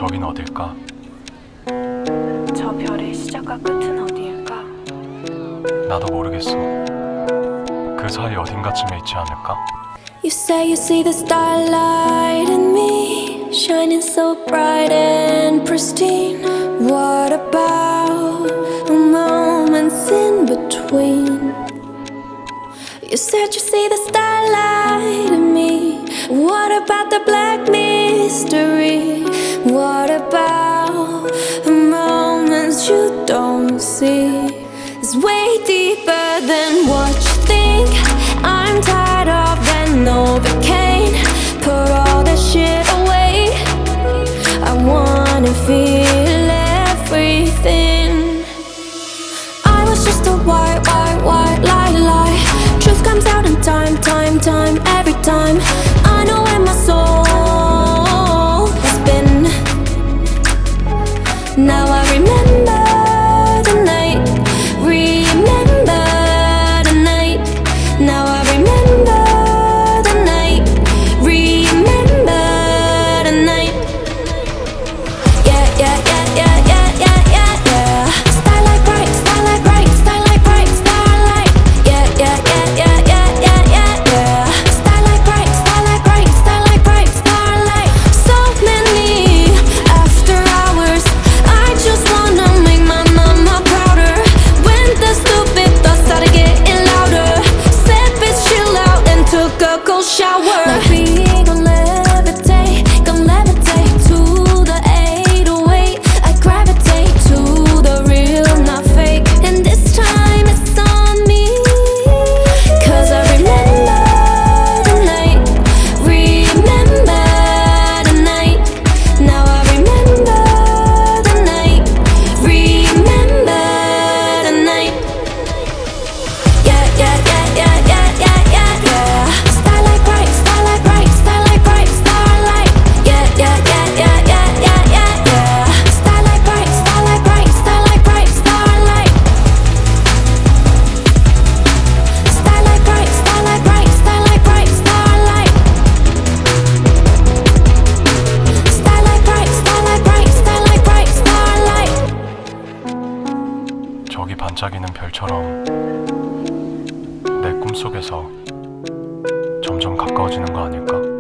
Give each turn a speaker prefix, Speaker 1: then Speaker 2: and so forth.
Speaker 1: 저긴 어딜까?
Speaker 2: 저 별의 시작과 끝은 어디일까?
Speaker 1: 나도 모르겠어. 그 사이 어딘가쯤에 있지 않을까?
Speaker 3: You say you see the starlight in me, shining so bright and pristine. What about the moments in between? You said you see the starlight in me. What about the black mystery? What about the moments you don't see? It's way deeper than what you think. I'm tired of that Novocaine. Put all that shit away. I wanna feel everything. I was just a white lie. Truth comes out in time, every time. I know where my soul has been. Now I remember the night. Remember the night. Now I remember the night. Remember the night. Yeah. Starlight bright, starlight bright, starlight bright, starlight. Yeah. Starlight bright, starlight bright, starlight bright, starlight. So many after hours. I just wanna make my mama prouder. When the stupid thoughts started getting louder, said bitch chill out and took a cold shower. Like we gon' levitate to the 808. I gravitate to the real, not fake. And this time it's on me. 'Cause I remember the night. Remember the night. Now I remember the night. Remember the night. Yeah. Starlight bright, starlight bright, starlight bright, starlight. Yeah. Starlight bright, starlight bright, starlight bright, starlight. Starlight bright, starlight bright, starlight bright, starlight. Starlight bright, starlight bright, starlight bright, starlight.
Speaker 1: 저기 반짝이는 별처럼 내 꿈속에서 점점 가까워지는 거 아닐까?